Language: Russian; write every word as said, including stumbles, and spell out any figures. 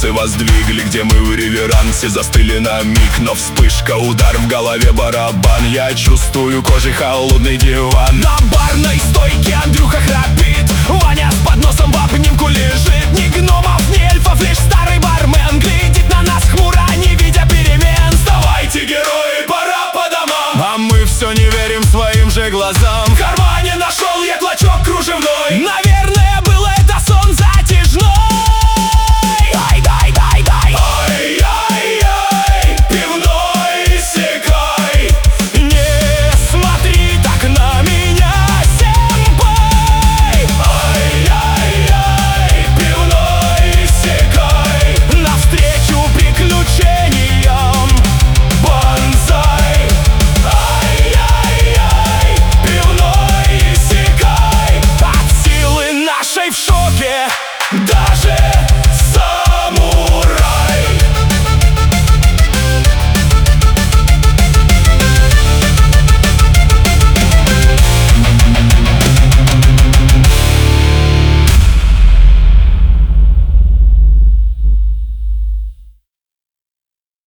Пальцы воздвигли, где мы в реверансе застыли на миг, но вспышка, удар в голове, барабан. Я чувствую кожей холодный диван. На барной стойке Андрюха храпит, Ваня с подносом в обнимку лежит. Ни гномов, ни эльфов, лишь старый бармен глядит на нас хмуро, не видя перемен. Вставайте, герои, пора по домам. А мы все не верим своим же глазам. В кармане нашел я клочок кружевной. На